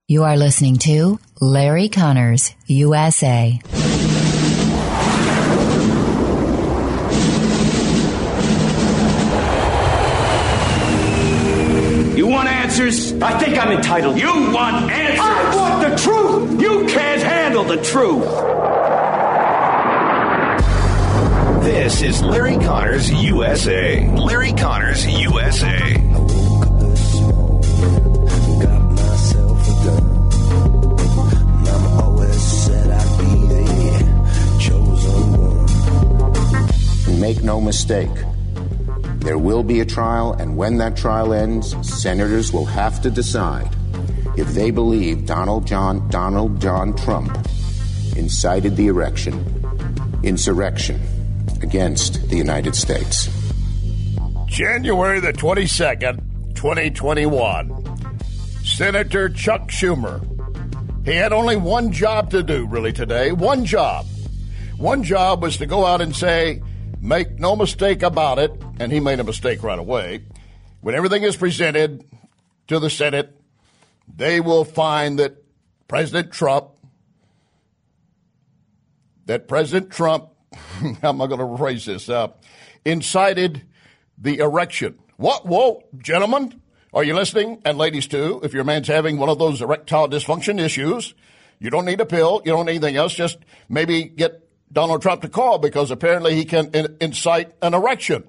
You are listening to Larry Connors, USA. You want answers? I think I'm entitled. You want answers? I want the truth! You can't handle the truth! This is Larry Connors, USA. Larry Connors, USA. Make no mistake, there will be a trial, and when that trial ends, senators will have to decide if they believe Donald John Trump incited the insurrection against the United States. January the 22nd, 2021. Senator Chuck Schumer. He had only one job to do, really, today. One job. One job was to go out and say, make no mistake about it, and he made a mistake right away. When everything is presented to the Senate, they will find that President Trump, how am I going to phrase this, incited the erection. What? Whoa, gentlemen, are you listening? And ladies, too, if your man's having one of those erectile dysfunction issues, you don't need a pill, you don't need anything else, just maybe get Donald Trump to call, because apparently he can incite an erection.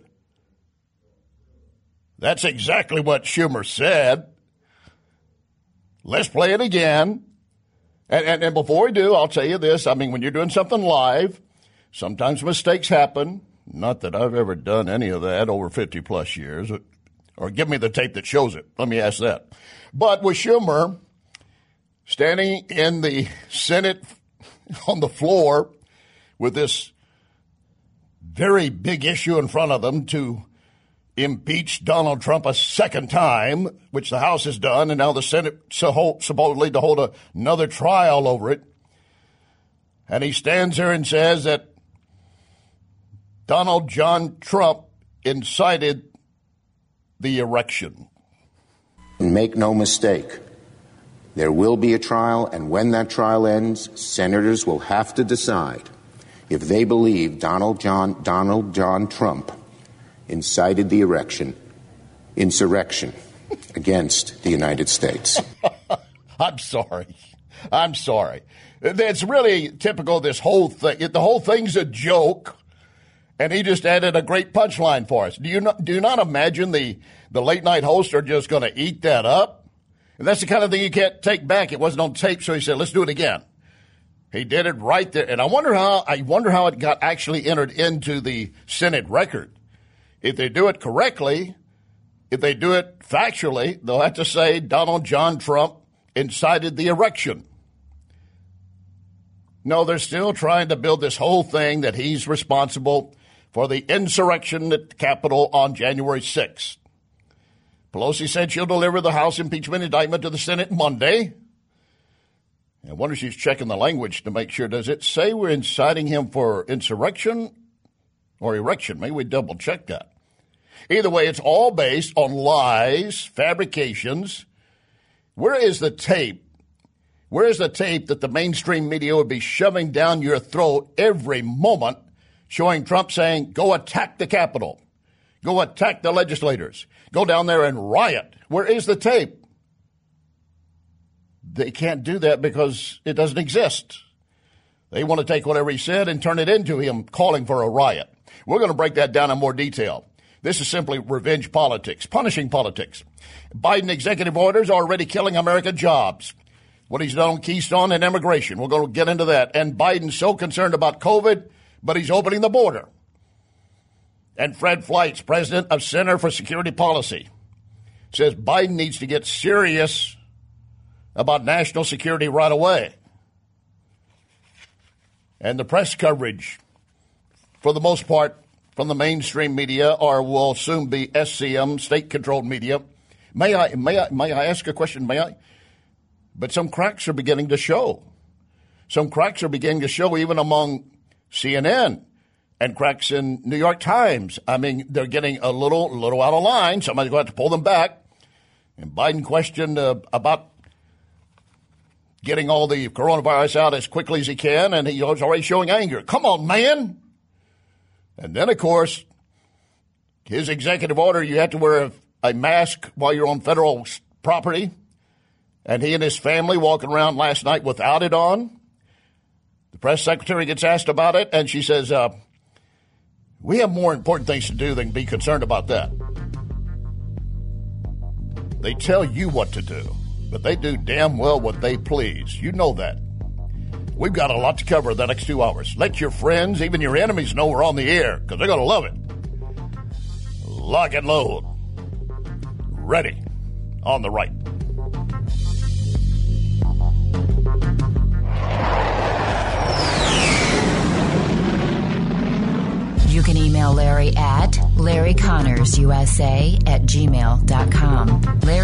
That's exactly what Schumer said. Let's play it again. And before we do, I'll tell you this. I mean, when you're doing something live, sometimes mistakes happen. Not that I've ever done any of that over 50-plus years. Or give me the tape that shows it. Let me ask that. But with Schumer standing in the Senate on the floor with this very big issue in front of them to impeach Donald Trump a second time, which the House has done, and now the Senate supposedly to hold another trial over it. And he stands there and says that Donald John Trump incited the erection. Make no mistake, there will be a trial, and when that trial ends, senators will have to decide if they believe Donald John Trump incited the insurrection against the United States. I'm sorry. That's really typical of this whole thing. The whole thing's a joke, and he just added a great punchline for us. Do you not imagine the late night hosts are just going to eat that up? And that's the kind of thing you can't take back. It wasn't on tape, so he said, let's do it again. He did it right there. And I wonder how it got actually entered into the Senate record. If they do it correctly, if they do it factually, they'll have to say Donald John Trump incited the erection. No, they're still trying to build this whole thing that he's responsible for the insurrection at the Capitol on January 6th. Pelosi said she'll deliver the House impeachment indictment to the Senate Monday. I wonder if she's checking the language to make sure. Does it say we're inciting him for insurrection or erection? Maybe we double check that. Either way, it's all based on lies, fabrications. Where is the tape? Where is the tape that the mainstream media would be shoving down your throat every moment, showing Trump saying, go attack the Capitol, go attack the legislators, go down there and riot? Where is the tape? They can't do that because it doesn't exist. They want to take whatever he said and turn it into him calling for a riot. We're going to break that down in more detail. This is simply revenge politics, punishing politics. Biden executive orders are already killing American jobs. What he's done on Keystone and immigration. We're going to get into that. And Biden's so concerned about COVID, but he's opening the border. And Fred Fleitz, president of Center for Security Policy, says Biden needs to get serious about national security right away. And the press coverage, for the most part, from the mainstream media, or will soon be SCM, state-controlled media. May I ask a question? May I? But some cracks are beginning to show. Some cracks are beginning to show even among CNN and cracks in New York Times. I mean, they're getting a little out of line. Somebody's going to have to pull them back. And Biden questioned about getting all the coronavirus out as quickly as he can, and he's already showing anger. Come on, man. And then, of course, his executive order, you have to wear a mask while you're on federal property, and he and his family walking around last night without it on. The press secretary gets asked about it, and she says, we have more important things to do than be concerned about that. They tell you what to do, but they do damn well what they please. You know that. We've got a lot to cover the next 2 hours. Let your friends, even your enemies, know we're on the air, because they're going to love it. Lock and load. Ready. On the right. You can email Larry at LarryConnorsUSA@gmail.com.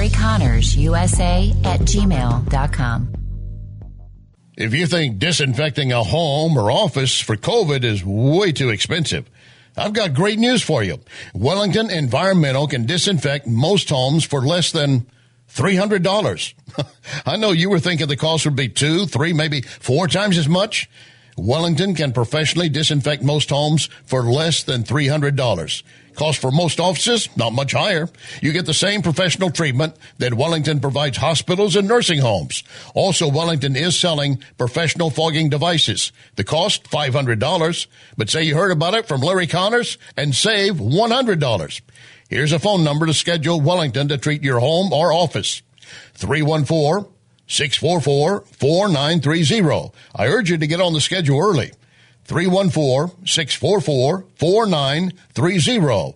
LarryConnorsUSA@gmail.com. If you think disinfecting a home or office for COVID is way too expensive, I've got great news for you. Wellington Environmental can disinfect most homes for less than $300. I know you were thinking the cost would be 2, 3, maybe 4 times as much. Wellington can professionally disinfect most homes for less than $300. Cost for most offices, not much higher. You get the same professional treatment that Wellington provides hospitals and nursing homes. Also, Wellington is selling professional fogging devices. The cost, $500. But say you heard about it from Larry Connors and save $100. Here's a phone number to schedule Wellington to treat your home or office. 314-644-4930. I urge you to get on the schedule early. 314-644-4930.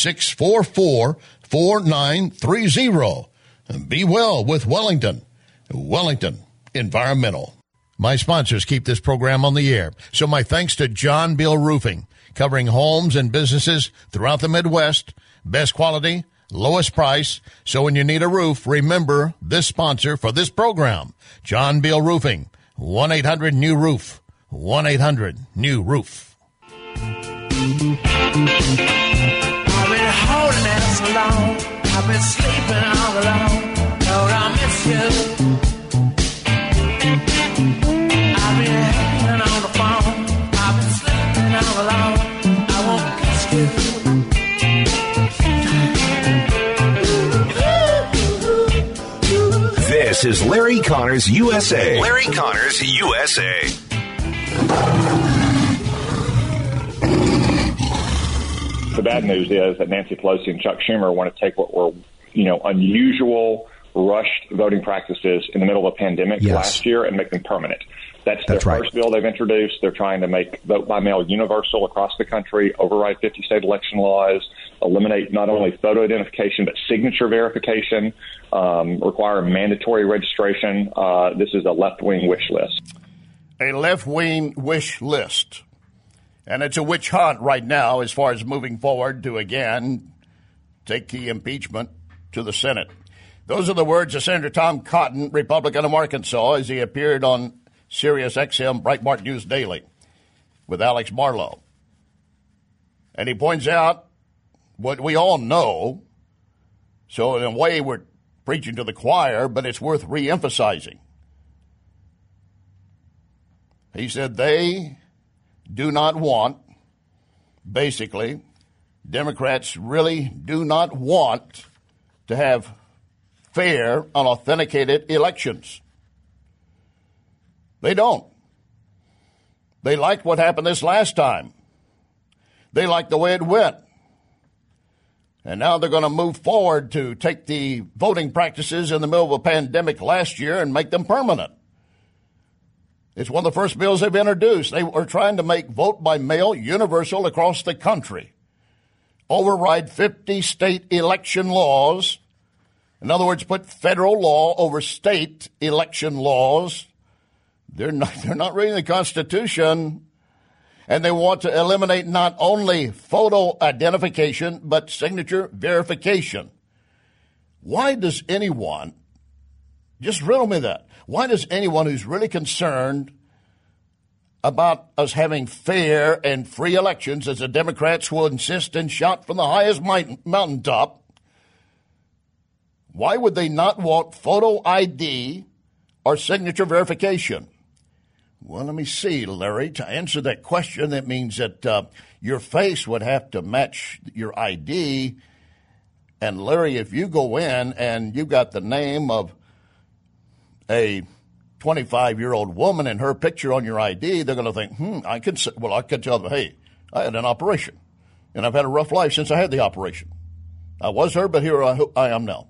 644-4930. Be well with Wellington. Wellington Environmental. My sponsors keep this program on the air. So my thanks to John Bill Roofing, covering homes and businesses throughout the Midwest. Best quality, lowest price. So when you need a roof, remember this sponsor for this program, John Bill Roofing, 1-800-NEW-ROOF, 1-800-NEW-ROOF. I've been holding out so long, I've been sleeping all alone, Lord, I miss you. I've been hanging on the phone, I've been sleeping all alone, I won't kiss you. This is Larry Connors USA. Larry Connors USA. The bad news is that Nancy Pelosi and Chuck Schumer want to take what were, unusual, rushed voting practices in the middle of a pandemic last year and make them permanent. That's their first bill they've introduced. They're trying to make vote by mail universal across the country, override 50 state election laws, eliminate not only photo identification but signature verification, require mandatory registration. This is a left-wing wish list. A left-wing wish list. And it's a witch hunt right now as far as moving forward to, again, take the impeachment to the Senate. Those are the words of Senator Tom Cotton, Republican of Arkansas, as he appeared on Sirius XM Breitbart News Daily with Alex Marlow. And he points out what we all know, so in a way we're preaching to the choir, but it's worth re-emphasizing. He said they do not want, basically, Democrats really do not want to have fair, unauthenticated elections. They don't. They liked what happened this last time. They liked the way it went. And now they're going to move forward to take the voting practices in the middle of a pandemic last year and make them permanent. It's one of the first bills they've introduced. They were trying to make vote by mail universal across the country. Override 50 state election laws. In other words, put federal law over state election laws. They're not reading the Constitution, and they want to eliminate not only photo identification, but signature verification. Why does anyone, just riddle me that, why does anyone who's really concerned about us having fair and free elections, as the Democrats will insist and shout from the highest mountaintop, why would they not want photo ID or signature verification? Well, let me see, Larry. To answer that question, that means that your face would have to match your ID. And, Larry, if you go in and you got the name of a 25-year-old woman and her picture on your ID, they're going to think, I can tell them, hey, I had an operation, and I've had a rough life since I had the operation. I was her, but here I am now.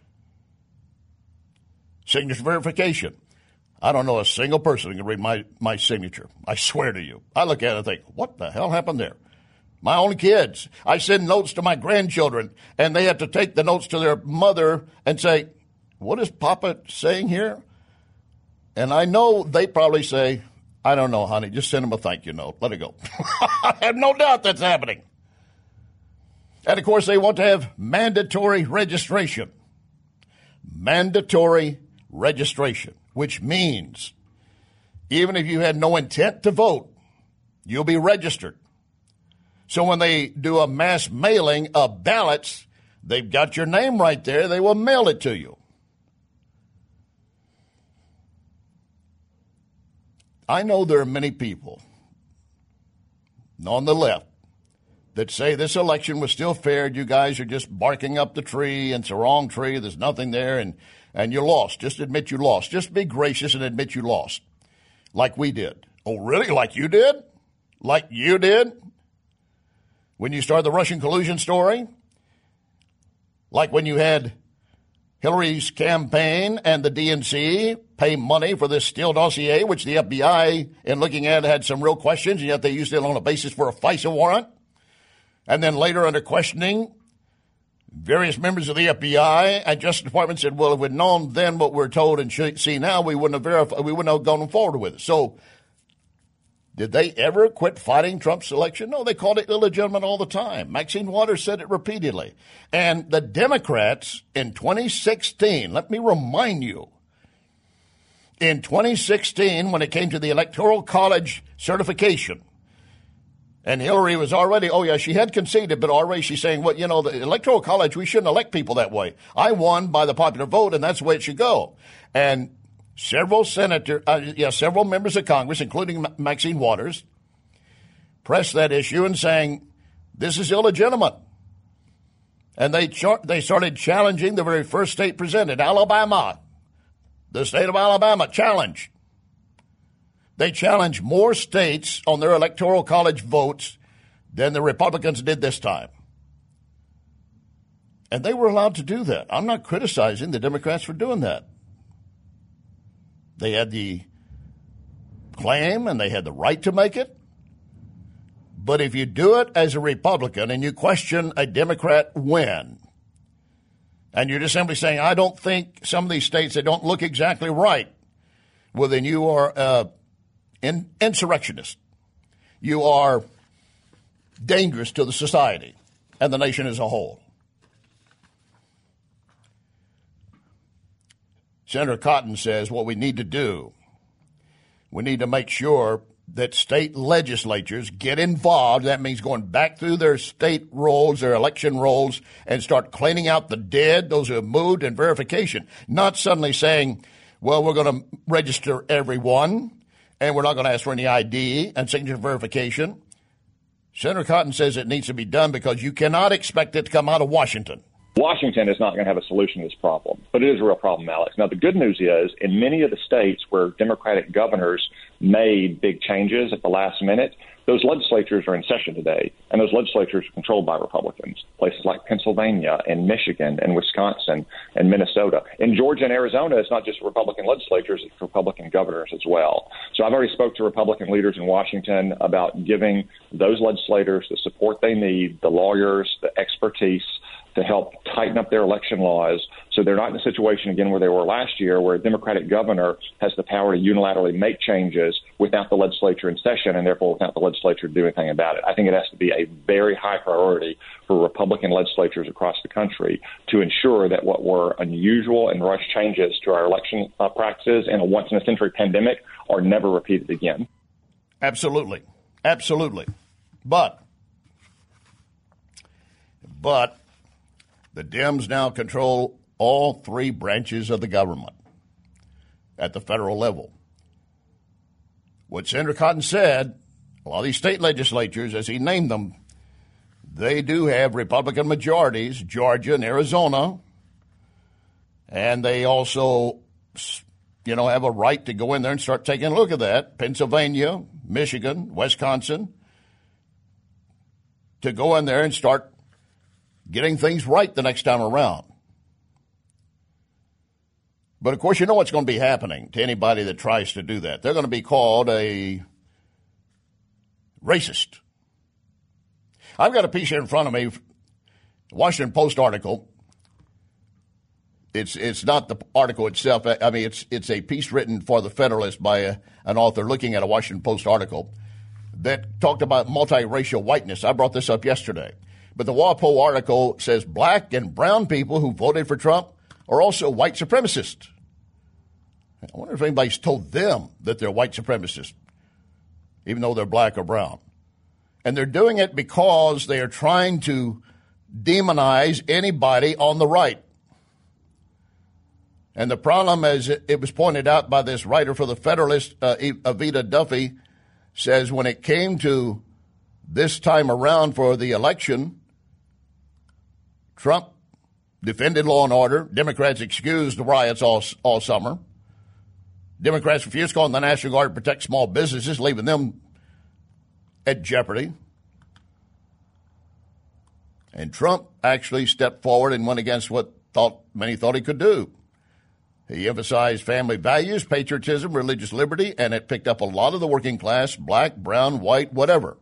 Signature verification. I don't know a single person who can read my signature. I swear to you. I look at it and think, what the hell happened there? My own kids. I send notes to my grandchildren, and they have to take the notes to their mother and say, what is Papa saying here? And I know they probably say, I don't know, honey. Just send him a thank you note. Let it go. I have no doubt that's happening. And, of course, they want to have mandatory registration. Mandatory registration, which means even if you had no intent to vote, you'll be registered. So when they do a mass mailing of ballots, they've got your name right there. They will mail it to you. I know there are many people on the left that say this election was still fair. You guys are just barking up the tree, and it's a wrong tree. There's nothing there, and you lost. Just admit you lost. Just be gracious and admit you lost, like we did. Oh, really? Like you did? Like you did? When you started the Russian collusion story? Like when you had Hillary's campaign and the DNC pay money for this Steele dossier, which the FBI, in looking at it, had some real questions, and yet they used it on a basis for a FISA warrant. And then later, under questioning, various members of the FBI and Justice Department said, well, if we'd known then what we're told and see now, we wouldn't have gone forward with it. So did they ever quit fighting Trump's election? No, they called it illegitimate all the time. Maxine Waters said it repeatedly. And the Democrats in 2016, let me remind you, in 2016, when it came to the Electoral College certification, and Hillary was already, she had conceded, but already she's saying, the Electoral College, we shouldn't elect people that way. I won by the popular vote, and that's the way it should go. And several members of Congress, including Maxine Waters, pressed that issue and saying, this is illegitimate. And they started challenging the very first state presented, Alabama. The state of Alabama challenged. They challenged more states on their Electoral College votes than the Republicans did this time. And they were allowed to do that. I'm not criticizing the Democrats for doing that. They had the claim and they had the right to make it. But if you do it as a Republican and you question a Democrat win, and you're just simply saying, I don't think some of these states, they don't look exactly right, well, then you are insurrectionist. You are dangerous to the society and the nation as a whole. Senator Cotton says what we need to do, we need to make sure that state legislatures get involved. That means going back through their state rolls, their election rolls, and start cleaning out the dead, those who have moved, and verification. Not suddenly saying, well, we're going to register everyone, and we're not going to ask for any ID and signature verification. Senator Cotton says it needs to be done because you cannot expect it to come out of Washington. Washington is not going to have a solution to this problem, but it is a real problem, Alex. Now, the good news is in many of the states where Democratic governors made big changes at the last minute, those legislatures are in session today, and those legislatures are controlled by Republicans, places like Pennsylvania and Michigan and Wisconsin and Minnesota. In Georgia and Arizona, it's not just Republican legislatures, it's Republican governors as well. So I've already spoke to Republican leaders in Washington about giving those legislators the support they need, the lawyers, the expertise, to help tighten up their election laws so they're not in a situation again where they were last year where a Democratic governor has the power to unilaterally make changes without the legislature in session and therefore without the legislature to do anything about it. I think it has to be a very high priority for Republican legislatures across the country to ensure that what were unusual and rushed changes to our election practices in a once-in-a-century pandemic are never repeated again. Absolutely. Absolutely. But the Dems now control all three branches of the government. at the federal level. What Senator Cotton said, a lot of these state legislatures, as he named them, they do have Republican majorities, Georgia and Arizona, and they also, have a right to go in there and start taking a look at that. Pennsylvania, Michigan, Wisconsin, to go in there and start getting things right the next time around. But, of course, you know what's going to be happening to anybody that tries to do that. They're going to be called a racist. I've got a piece here in front of me, Washington Post article. It's not the article itself. I mean, it's a piece written for the Federalist by an author looking at a Washington Post article that talked about multiracial whiteness. I brought this up yesterday. But the WAPO article says black and brown people who voted for Trump are also white supremacists. I wonder if anybody's told them that they're white supremacists, even though they're black or brown. And they're doing it because they are trying to demonize anybody on the right. And the problem, as it was pointed out by this writer for the Federalist, Avita Duffy, says when it came to this time around for the election, Trump defended law and order. Democrats excused the riots all summer. Democrats refused calling the National Guard to protect small businesses, leaving them at jeopardy. And Trump actually stepped forward and went against what many thought he could do. He emphasized family values, patriotism, religious liberty, and it picked up a lot of the working class, black, brown, white, whatever.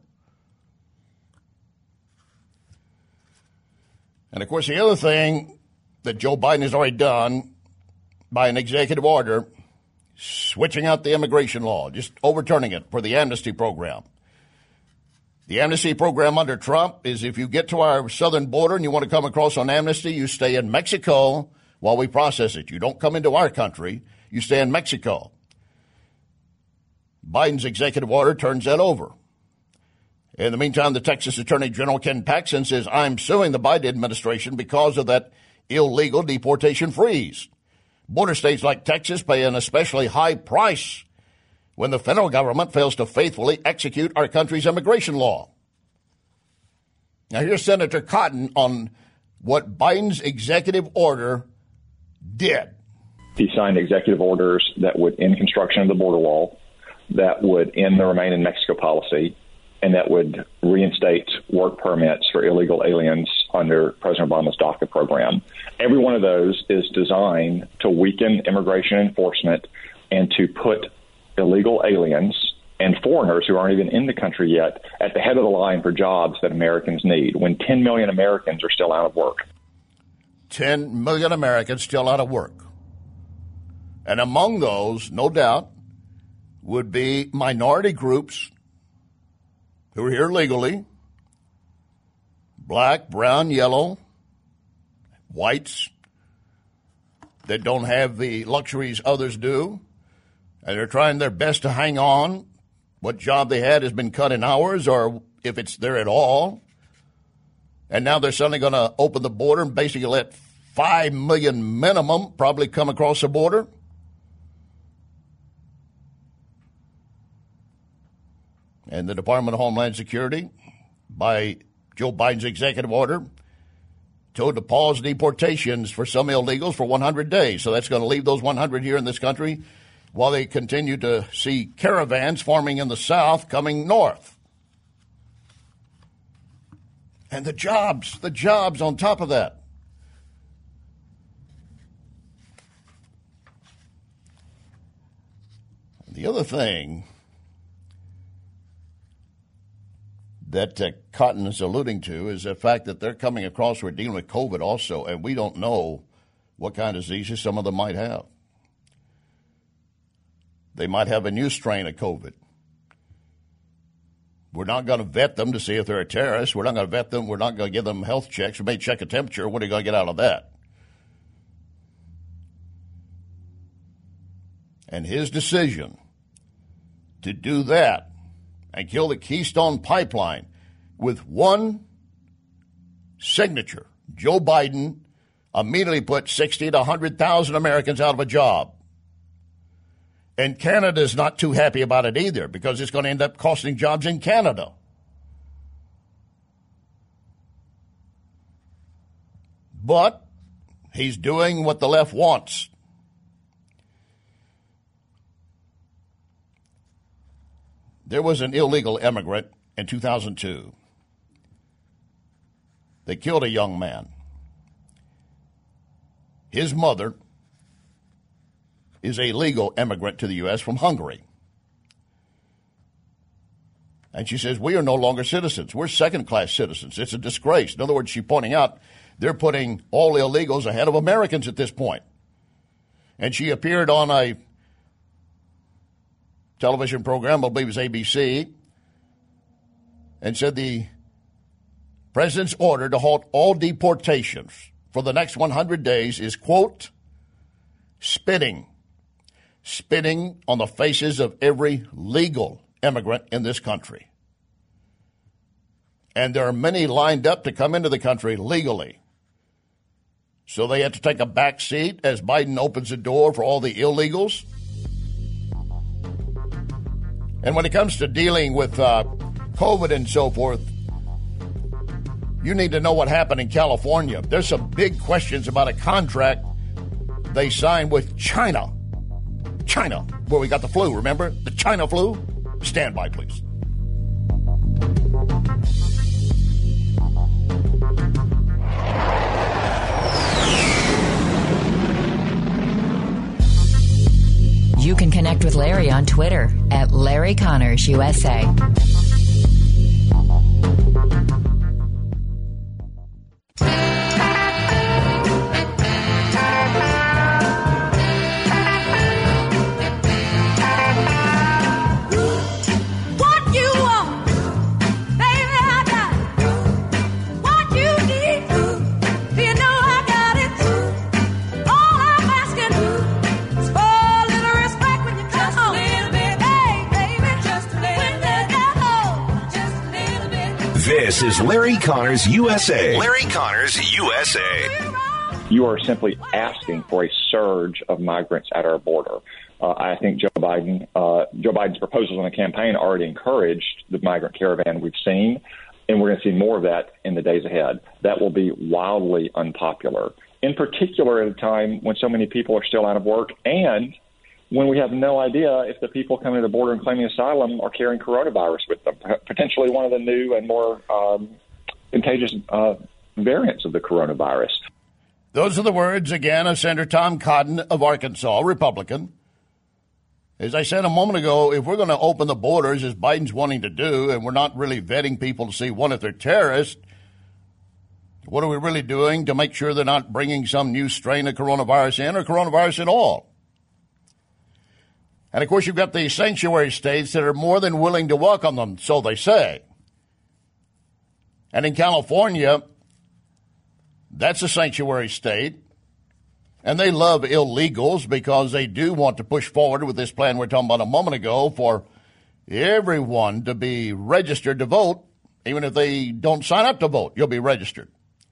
And, of course, the other thing that Joe Biden has already done by an executive order, switching out the immigration law, just overturning it for the amnesty program. The amnesty program under Trump is if you get to our southern border and you want to come across on amnesty, you stay in Mexico while we process it. You don't come into our country. You stay in Mexico. Biden's executive order turns that over. In the meantime, the Texas Attorney General Ken Paxton says, I'm suing the Biden administration because of that illegal deportation freeze. Border states like Texas pay an especially high price when the federal government fails to faithfully execute our country's immigration law. Now, here's Senator Cotton on what Biden's executive order did. He signed executive orders that would end construction of the border wall, that would end the Remain in Mexico policy, and that would reinstate work permits for illegal aliens under President Obama's DACA program. Every one of those is designed to weaken immigration enforcement and to put illegal aliens and foreigners who aren't even in the country yet at the head of the line for jobs that Americans need, when 10 million Americans are still out of work. 10 million Americans still out of work. And among those, no doubt, would be minority groups who are here legally, black, brown, yellow, whites that don't have the luxuries others do, and they're trying their best to hang on. What job they had has been cut in hours, or if it's there at all. And now they're suddenly going to open the border and basically let 5 million minimum probably come across the border. And the Department of Homeland Security, by Joe Biden's executive order, told to pause deportations for some illegals for 100 days. So that's going to leave those 100 here in this country while they continue to see caravans forming in the South coming north. And the jobs on top of that. The other thing that Cotton is alluding to is the fact that they're coming across, we're dealing with COVID also, and we don't know what kind of diseases some of them might have. They might have a new strain of COVID. We're not going to vet them to see if they're a terrorist. We're not going to vet them. We're not going to give them health checks. We may check a temperature. What are you going to get out of that? And his decision to do that and kill the Keystone Pipeline with one signature, Joe Biden immediately put 60 to 100,000 Americans out of a job. And Canada's not too happy about it either because it's going to end up costing jobs in Canada. But he's doing what the left wants. There was an illegal immigrant in 2002. They killed a young man. His mother is a legal immigrant to the U.S. from Hungary. And she says, we are no longer citizens. We're second-class citizens. It's a disgrace. In other words, she's pointing out they're putting all illegals ahead of Americans at this point. And she appeared on a television program, I believe it was ABC, and said the president's order to halt all deportations for the next 100 days is, quote, spitting on the faces of every legal immigrant in this country. And there are many lined up to come into the country legally. So they have to take a back seat as Biden opens the door for all the illegals. And when it comes to dealing with COVID and so forth, you need to know what happened in California. There's some big questions about a contract they signed with China. China, where we got the flu, remember? The China flu? Stand by, please. You can connect with Larry on Twitter at Larry Connors USA. This is Larry Connors USA. Larry Connors USA. You are simply asking for a surge of migrants at our border. I think Joe Biden's proposals in the campaign already encouraged the migrant caravan we've seen, and we're going to see more of that in the days ahead. That will be wildly unpopular, in particular at a time when so many people are still out of work and when we have no idea if the people coming to the border and claiming asylum are carrying coronavirus with them, potentially one of the new and more contagious variants of the coronavirus. Those are the words, again, of Senator Tom Cotton of Arkansas, Republican. As I said a moment ago, if we're going to open the borders, as Biden's wanting to do, and we're not really vetting people to see, one, if they're terrorists, what are we really doing to make sure they're not bringing some new strain of coronavirus in or coronavirus at all? And, of course, you've got the sanctuary states that are more than willing to welcome them, so they say. And in California, that's a sanctuary state, and they love illegals because they do want to push forward with this plan we were talking about a moment ago for everyone to be registered to vote, even if they don't sign up to vote, you'll be registered.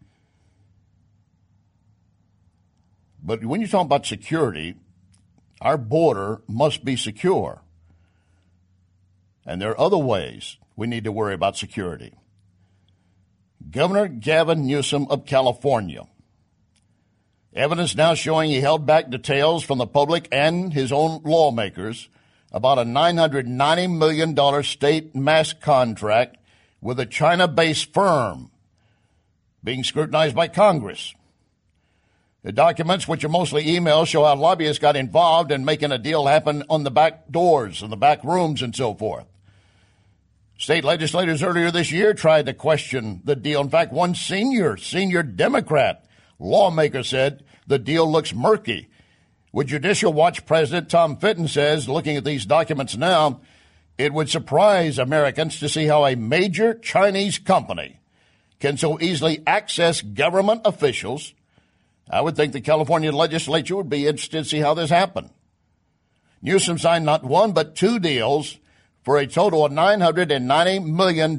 But when you talk about security, our border must be secure. And there are other ways we need to worry about security. Governor Gavin Newsom of California. Evidence now showing he held back details from the public and his own lawmakers about a $990 million state mask contract with a China-based firm being scrutinized by Congress. The documents, which are mostly emails, show how lobbyists got involved in making a deal happen on the back doors and the back rooms and so forth. State legislators earlier this year tried to question the deal. In fact, one senior Democrat lawmaker said the deal looks murky. With Judicial Watch President Tom Fitton says, looking at these documents now, it would surprise Americans to see how a major Chinese company can so easily access government officials. I would think the California legislature would be interested to see how this happened. Newsom signed not one but two deals for a total of $990 million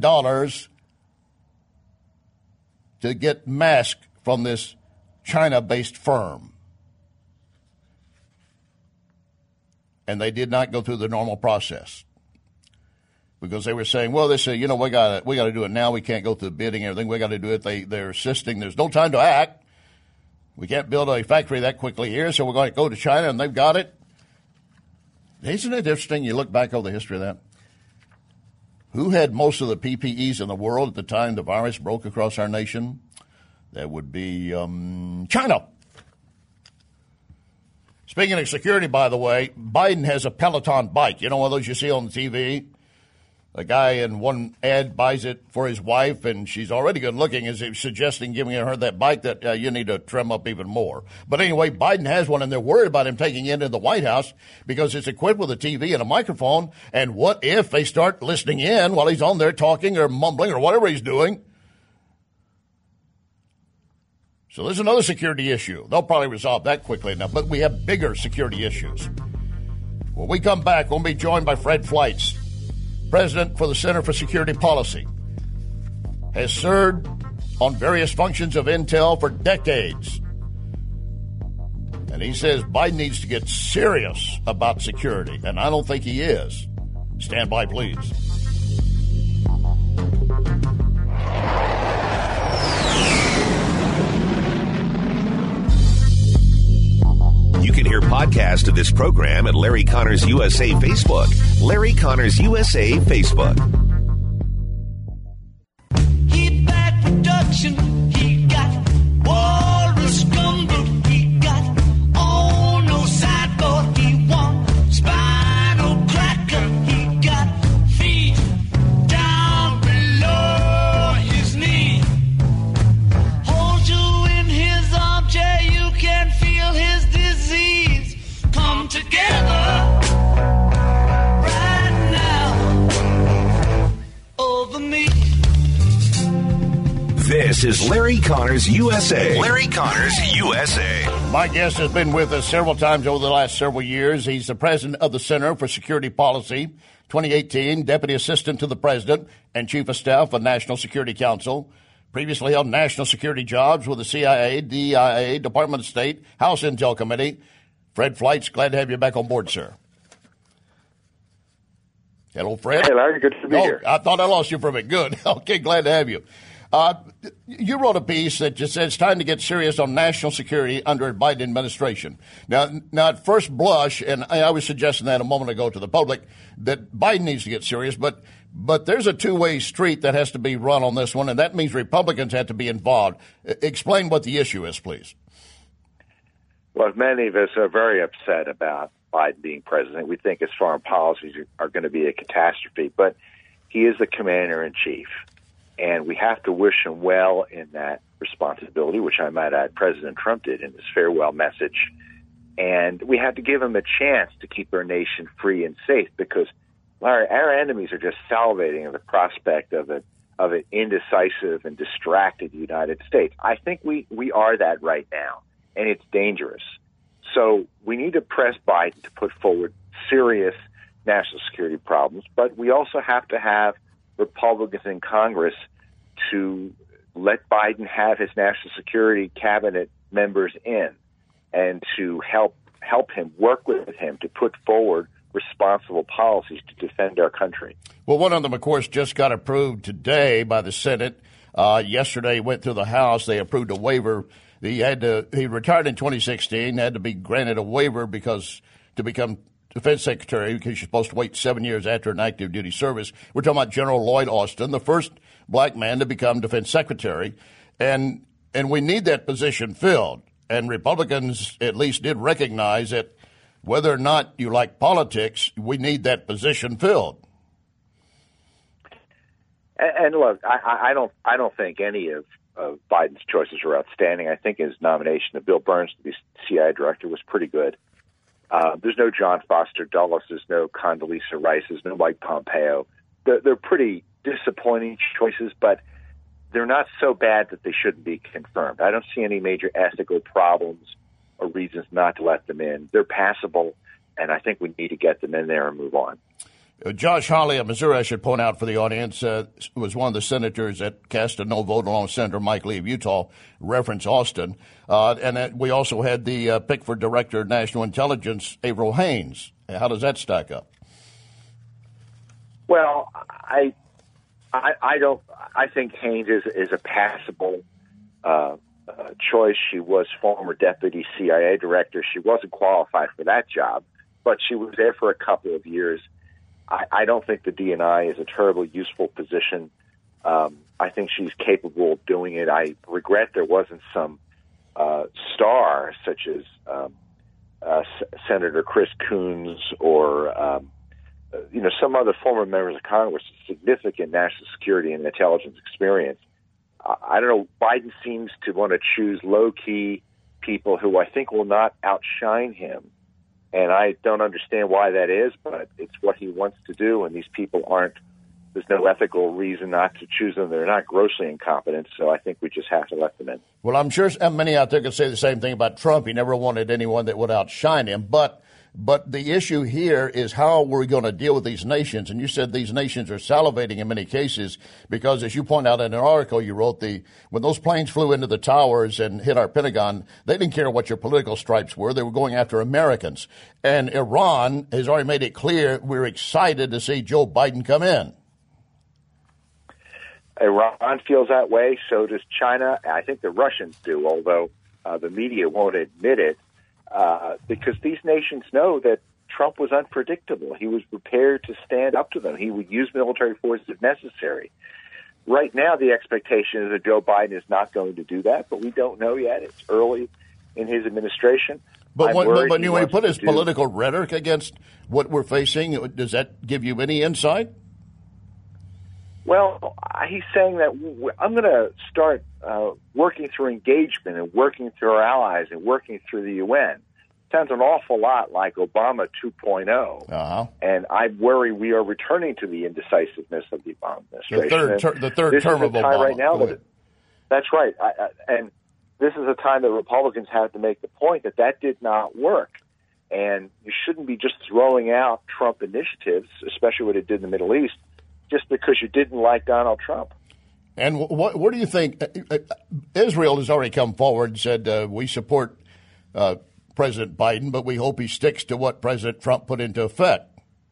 to get masks from this China-based firm. and they did not go through the normal process. Because they were saying, well, they say, we got to do it now. We can't go through the bidding and everything. We got to do it. They're insisting there's no time to act. We can't build a factory that quickly here, so we're going to go to China, and they've got it. Isn't it interesting? You look back over the history of that. Who had most of the PPEs in the world at the time the virus broke across our nation? That would be China. Speaking of security, by the way, Biden has a Peloton bike. You know, one of those you see on the TV? A guy in one ad buys it for his wife, and she's already good looking, as he was suggesting giving her that bike that you need to trim up even more. But anyway, Biden has one, and they're worried about him taking it into the White House because it's equipped with a TV and a microphone. And what if they start listening in while he's on there talking or mumbling or whatever he's doing? So there's another security issue. They'll probably resolve that quickly enough, but we have bigger security issues. When we come back, we'll be joined by Fred Fleitz, president for the Center for Security Policy, has served on various functions of Intel for decades. And he says Biden needs to get serious about security, and I don't think he is. Stand by, please. You can hear podcasts of this program at Larry Connors USA Facebook. Larry Connors USA Facebook. He back production. He got walrus gumbo. He got on no sideboard. He want spinal cracker. He got feet down below his knee. Hold you in his arms, you can feel his disease come together right now over me. This is Larry Connors USA. Larry Connors USA. My guest has been with us several times over the last several years. He's the president of the Center for Security Policy, 2018, Deputy Assistant to the President and Chief of Staff of National Security Council. Previously held national security jobs with the CIA, DIA, Department of State, House Intel Committee. Fred Fleitz, glad to have you back on board, sir. Hello, Fred. Hey, Larry, good to be here. I thought I lost you for a bit. Good. Okay, glad to have you. You wrote a piece that just says it's time to get serious on national security under a Biden administration. Now, at first blush, and I was suggesting that a moment ago to the public, that Biden needs to get serious, but there's a two-way street that has to be run on this one, and that means Republicans have to be involved. Explain what the issue is, please. Well, many of us are very upset about Biden being president. We think his foreign policies are going to be a catastrophe, but he is the commander-in-chief, and we have to wish him well in that responsibility, which I might add President Trump did in his farewell message. And we have to give him a chance to keep our nation free and safe because, Larry, our enemies are just salivating at the prospect of an indecisive and distracted United States. I think we are that right now, and it's dangerous. So we need to press Biden to put forward serious national security problems, but we also have to have Republicans in Congress to let Biden have his national security cabinet members in and to help him, work with him to put forward responsible policies to defend our country. Well, one of them, of course, just got approved today by the Senate. Yesterday went through the House. They approved a waiver. He retired in 2016, had to be granted a waiver because to become defense secretary, because you're supposed to wait 7 years after an active duty service. We're talking about General Lloyd Austin, the first black man to become defense secretary. And we need that position filled. And Republicans at least did recognize that whether or not you like politics, we need that position filled. And look, I don't think any of Biden's choices are outstanding. I think his nomination of Bill Burns to be CIA director was pretty good. There's no John Foster Dulles. There's no Condoleezza Rice. There's no Mike Pompeo. They're pretty disappointing choices, but they're not so bad that they shouldn't be confirmed. I don't see any major ethical problems or reasons not to let them in. They're passable, and I think we need to get them in there and move on. Josh Hawley of Missouri, I should point out for the audience, was one of the senators that cast a no vote along with Senator Mike Lee of Utah, reference Austin. And we also had the pick for Director of National Intelligence, Avril Haines, How does that stack up? Well, I don't. I think Haynes is a passable choice. She was former deputy CIA director. She wasn't qualified for that job, but she was there for a couple of years. I don't think the DNI is a terribly useful position. I think she's capable of doing it. I regret there wasn't some star such as Senator Chris Coons or some other former members of Congress with significant national security and intelligence experience. I don't know. Biden seems to want to choose low-key people who I think will not outshine him. And I don't understand why that is, but it's what he wants to do, and these people there's no ethical reason not to choose them. They're not grossly incompetent, so I think we just have to let them in. Well, I'm sure many out there could say the same thing about Trump. He never wanted anyone that would outshine him, but the issue here is how we're going to deal with these nations. And you said these nations are salivating in many cases because, as you point out in an article you wrote, when those planes flew into the towers and hit our Pentagon, they didn't care what your political stripes were. They were going after Americans. And Iran has already made it clear we're excited to see Joe Biden come in. Iran feels that way. So does China. I think the Russians do, although the media won't admit it. Because these nations know that Trump was unpredictable. He was prepared to stand up to them. He would use military force if necessary. Right now, the expectation is that Joe Biden is not going to do that, but we don't know yet. It's early in his administration. But when you put his political rhetoric against what we're facing, does that give you any insight? Well, he's saying that I'm going to start working through engagement and working through our allies and working through the UN. Sounds an awful lot like Obama 2.0. Uh-huh. And I worry we are returning to the indecisiveness of the Obama administration. The third term of Obama. Right now that's right. And this is a time that Republicans have to make the point that did not work. And you shouldn't be just throwing out Trump initiatives, especially what it did in the Middle East, just because you didn't like Donald Trump. And what do you think? Israel has already come forward and said we support President Biden, but we hope he sticks to what President Trump put into effect.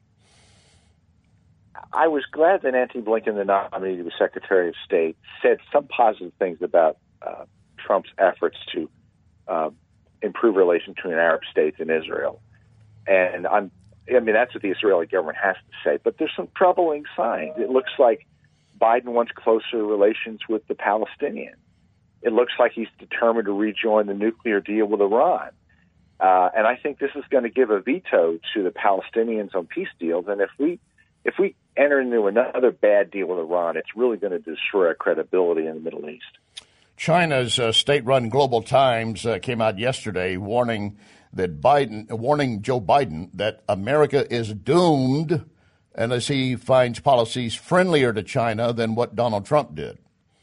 I was glad that Antony Blinken, the nominee to the Secretary of State, said some positive things about Trump's efforts to improve relations between Arab states and Israel. And that's what the Israeli government has to say. But there's some troubling signs. It looks like Biden wants closer relations with the Palestinians. It looks like he's determined to rejoin the nuclear deal with Iran. And I think this is going to give a veto to the Palestinians on peace deals. And if we enter into another bad deal with Iran, it's really going to destroy our credibility in the Middle East. China's state-run Global Times came out yesterday warning Joe Biden that America is doomed unless he finds policies friendlier to China than what Donald Trump did.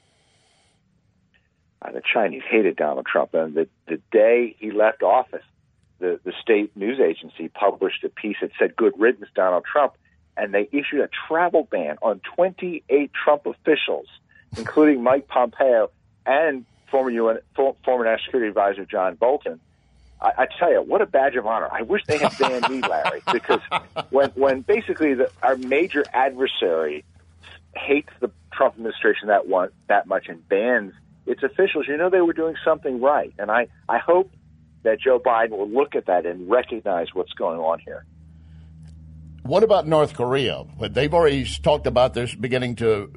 The Chinese hated Donald Trump, and the day he left office, the state news agency published a piece that said, "Good riddance, Donald Trump," and they issued a travel ban on 28 Trump officials, including Mike Pompeo and former National Security Advisor John Bolton. I tell you, what a badge of honor. I wish they had banned me, Larry, because when basically our major adversary hates the Trump administration that much and bans its officials, they were doing something right. And I hope that Joe Biden will look at that and recognize what's going on here. What about North Korea? They've already talked about this beginning to,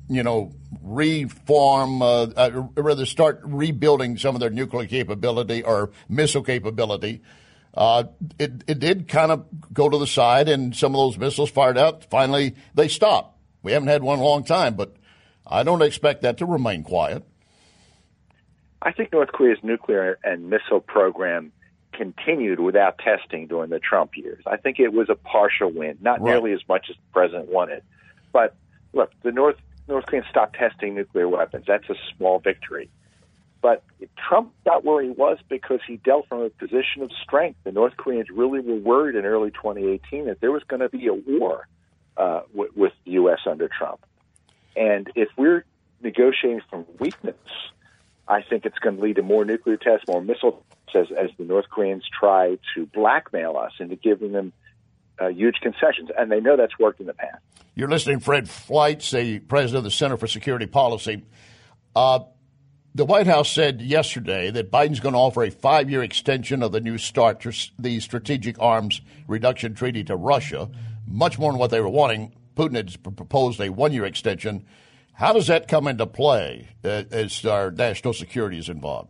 reform, rather start rebuilding some of their nuclear capability or missile capability. It did kind of go to the side, and some of those missiles fired out. Finally, they stopped. We haven't had one in a long time, but I don't expect that to remain quiet. I think North Korea's nuclear and missile program continued without testing during the Trump years. I think it was a partial win, not nearly as much as the president wanted. But look, the North Koreans stopped testing nuclear weapons. That's a small victory. But Trump got where he was because he dealt from a position of strength. The North Koreans really were worried in early 2018 that there was going to be a war with the U.S. under Trump. And if we're negotiating from weakness, I think it's going to lead to more nuclear tests, more missile tests, as the North Koreans try to blackmail us into giving them huge concessions, and they know that's worked in the past. You're listening to Fred Fleitz, the president of the Center for Security Policy. The White House said yesterday that Biden's going to offer a 5-year extension of the New START, the Strategic Arms Reduction Treaty, to Russia, much more than what they were wanting. Putin had proposed a 1-year extension. How does that come into play as our national security is involved?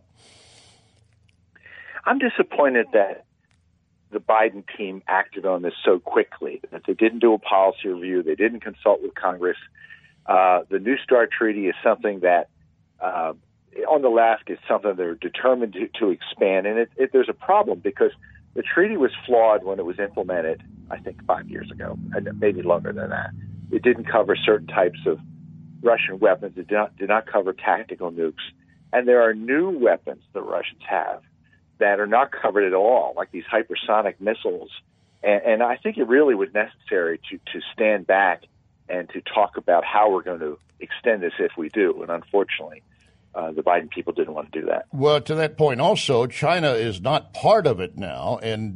I'm disappointed that the Biden team acted on this so quickly, that they didn't do a policy review, they didn't consult with Congress. The New START treaty is something that, on the left, is something they're determined to expand. And there's a problem because the treaty was flawed when it was implemented, I think 5 years ago, and maybe longer than that. It didn't cover certain types of Russian weapons. It did not cover tactical nukes. And there are new weapons the Russians have that are not covered at all, like these hypersonic missiles. And I think it really was necessary to stand back and to talk about how we're going to extend this if we do. And unfortunately, the Biden people didn't want to do that. Well, to that point also, China is not part of it now. And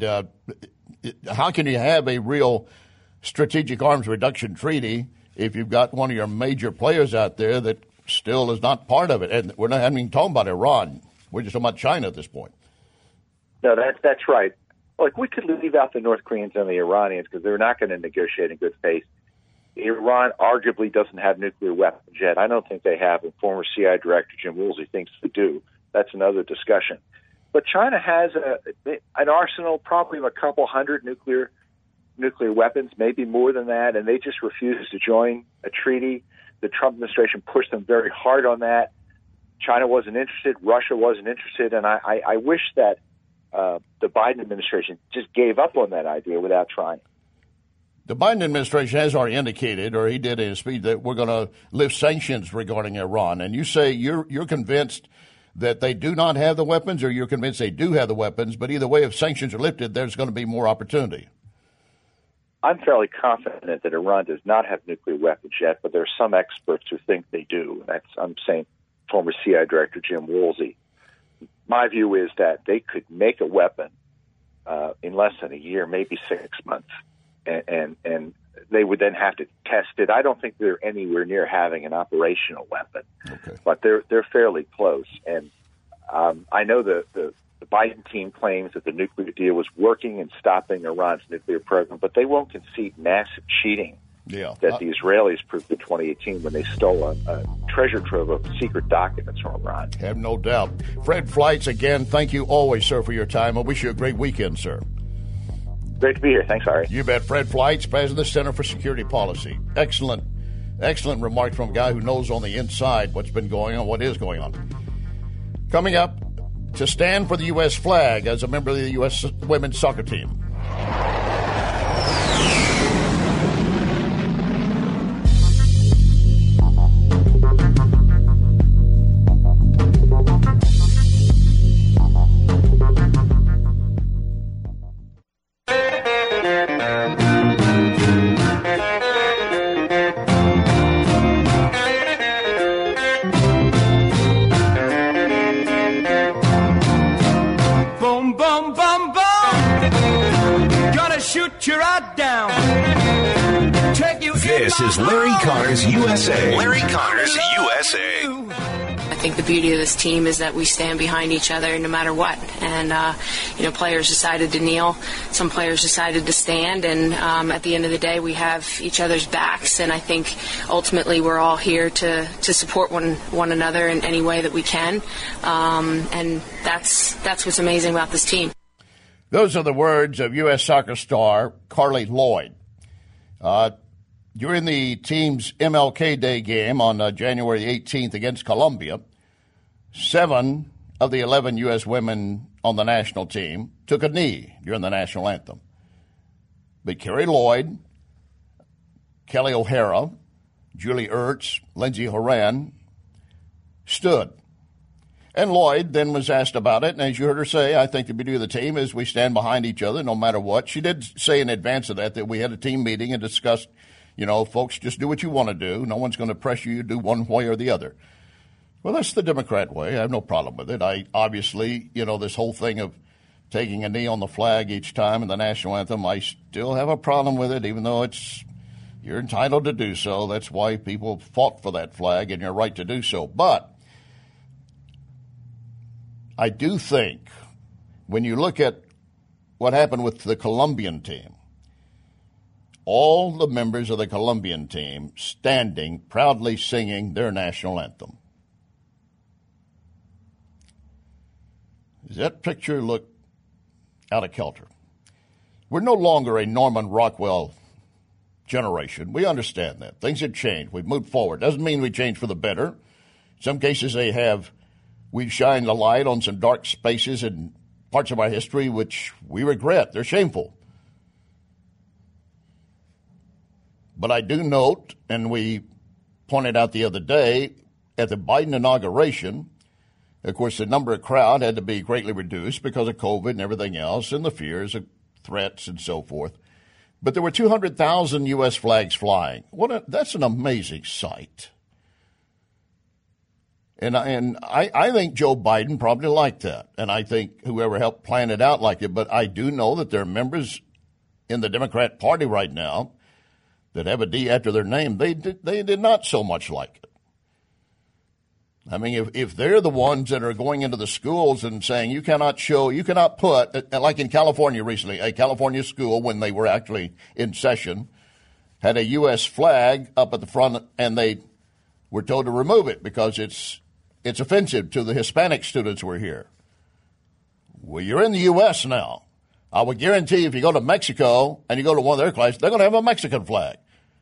how can you have a real strategic arms reduction treaty if you've got one of your major players out there that still is not part of it? And we're not even talking about Iran. We're just talking about China at this point. No, that's right. Like, we could leave out the North Koreans and the Iranians because they're not going to negotiate in good faith. Iran arguably doesn't have nuclear weapons yet. I don't think they have, and former CIA Director Jim Woolsey thinks they do. That's another discussion. But China has an arsenal, probably of a couple hundred nuclear weapons, maybe more than that, and they just refuse to join a treaty. The Trump administration pushed them very hard on that. China wasn't interested. Russia wasn't interested, and I wish that the Biden administration just gave up on that idea without trying. The Biden administration has already indicated, or he did in his speech, that we're going to lift sanctions regarding Iran. And you say you're convinced that they do not have the weapons, or you're convinced they do have the weapons, but either way, if sanctions are lifted, there's going to be more opportunity. I'm fairly confident that Iran does not have nuclear weapons yet, but there are some experts who think they do. I'm saying former CIA Director Jim Woolsey. My view is that they could make a weapon in less than a year, maybe 6 months. And they would then have to test it. I don't think they're anywhere near having an operational weapon, but they're fairly close. And I know the Biden team claims that the nuclear deal was working in stopping Iran's nuclear program, but they won't concede massive cheating that the Israelis proved in 2018 when they stole a treasure trove of secret documents from Iran. Have no doubt. Fred Fleitz, again, thank you always, sir, for your time. I wish you a great weekend, sir. Great to be here. Thanks, Ari. You bet. Fred Fleitz, president of the Center for Security Policy. Excellent remark from a guy who knows on the inside what's been going on, what is going on. Coming up, to stand for the U.S. flag as a member of the U.S. women's soccer team. This is Larry Connors USA. Larry Connors USA. I think the beauty of this team is that we stand behind each other no matter what. And, players decided to kneel. Some players decided to stand. And at the end of the day, we have each other's backs. And I think ultimately we're all here to support one another in any way that we can. And that's what's amazing about this team. Those are the words of U.S. soccer star Carly Lloyd. During the team's MLK Day game on January 18th against Colombia, 7 of the 11 U.S. women on the national team took a knee during the national anthem. But Carrie Lloyd, Kelly O'Hara, Julie Ertz, Lindsey Horan stood. And Lloyd then was asked about it, and as you heard her say, I think the beauty of the team is we stand behind each other no matter what. She did say in advance of that we had a team meeting and discussed, folks, just do what you want to do. No one's going to pressure you to do one way or the other. Well, that's the Democrat way. I have no problem with it. I obviously, this whole thing of taking a knee on the flag each time in the national anthem. I still have a problem with it, even though you're entitled to do so. That's why people fought for that flag, and you're right to do so. But I do think when you look at what happened with the Colombian team, all the members of the Colombian team standing, proudly singing their national anthem. Does that picture look out of kilter? We're no longer a Norman Rockwell generation. We understand that. Things have changed. We've moved forward. Doesn't mean we changed for the better. In some cases we've shined a light on some dark spaces in parts of our history which we regret. They're shameful. But I do note, and we pointed out the other day, at the Biden inauguration, of course, the number of crowd had to be greatly reduced because of COVID and everything else and the fears of threats and so forth. But there were 200,000 U.S. flags flying. That's an amazing sight. And I think Joe Biden probably liked that. And I think whoever helped plan it out liked it. But I do know that there are members in the Democrat Party right now that have a D after their name. They did not so much like it. I mean, if they're the ones that are going into the schools and saying you cannot put, like in California recently, a California school, when they were actually in session, had a U.S. flag up at the front, and they were told to remove it because it's offensive to the Hispanic students who are here. Well, you're in the U.S. now. I would guarantee if you go to Mexico and you go to one of their classes, they're going to have a Mexican flag.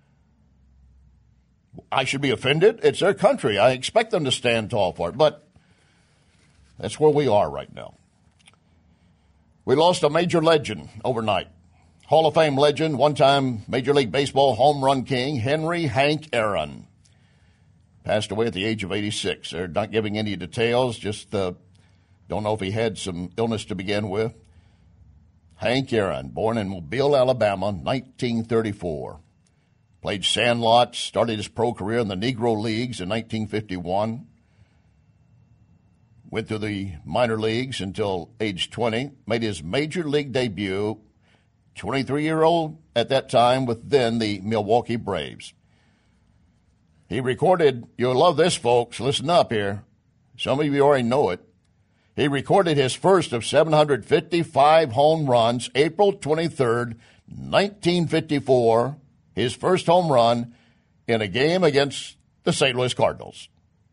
I should be offended. It's their country. I expect them to stand tall for it. But that's where we are right now. We lost a major legend overnight. Hall of Fame legend, one-time Major League Baseball home run king, Henry Hank Aaron. Passed away at the age of 86. They're not giving any details, just don't know if he had some illness to begin with. Hank Aaron, born in Mobile, Alabama, 1934. Played sandlot, started his pro career in the Negro Leagues in 1951. Went to the minor leagues until age 20. Made his major league debut, 23-year-old at that time, with then the Milwaukee Braves. He recorded, you'll love this, folks, listen up here. Some of you already know it. He recorded his first of 755 home runs, April 23rd, 1954, his first home run in a game against the St. Louis Cardinals.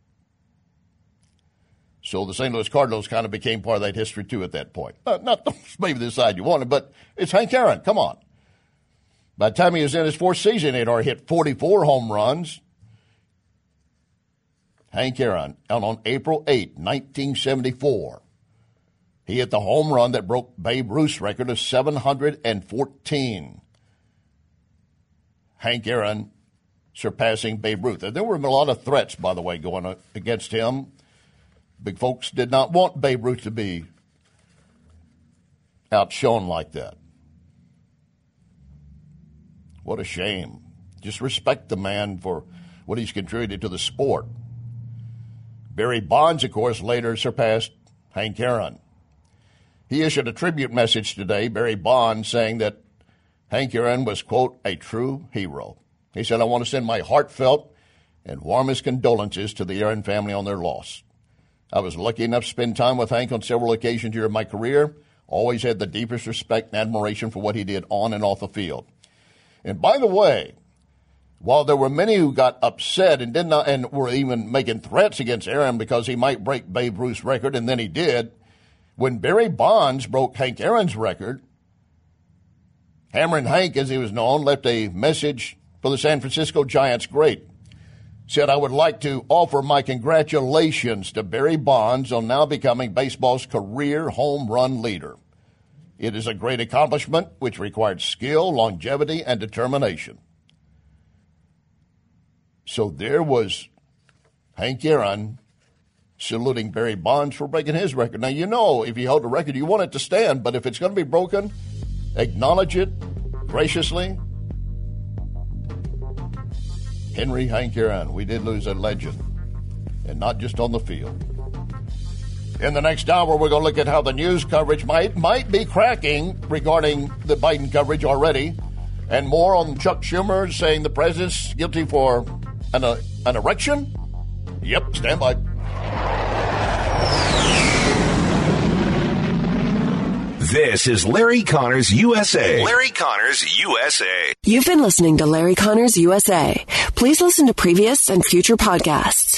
So the St. Louis Cardinals kind of became part of that history, too, at that point. Not maybe the side you wanted, but it's Hank Aaron. Come on. By the time he was in his fourth season, he had already hit 44 home runs. Hank Aaron, and on April 8, 1974, he hit the home run that broke Babe Ruth's record of 714. Hank Aaron surpassing Babe Ruth. And there were a lot of threats, by the way, going against him. Big folks did not want Babe Ruth to be outshone like that. What a shame. Just respect the man for what he's contributed to the sport. Barry Bonds, of course, later surpassed Hank Aaron. He issued a tribute message today, Barry Bonds, saying that Hank Aaron was, quote, a true hero. He said, I want to send my heartfelt and warmest condolences to the Aaron family on their loss. I was lucky enough to spend time with Hank on several occasions during my career. Always had the deepest respect and admiration for what he did on and off the field. And by the way, while there were many who got upset and and were even making threats against Aaron because he might break Babe Ruth's record, and then he did, when Barry Bonds broke Hank Aaron's record, Hammerin' Hank, as he was known, left a message for the San Francisco Giants great. Said, I would like to offer my congratulations to Barry Bonds on now becoming baseball's career home run leader. It is a great accomplishment which required skill, longevity, and determination. So there was Hank Aaron saluting Barry Bonds for breaking his record. Now, you know, if you hold a record, you want it to stand, but if it's going to be broken, acknowledge it graciously. Henry Hank Aaron, we did lose a legend, and not just on the field. In the next hour, we're going to look at how the news coverage might be cracking regarding the Biden coverage already, and more on Chuck Schumer saying the president's guilty for an erection. Yep, stand by. This is Larry Connors USA. Larry Connors USA. You've been listening to Larry Connors USA. Please listen to previous and future podcasts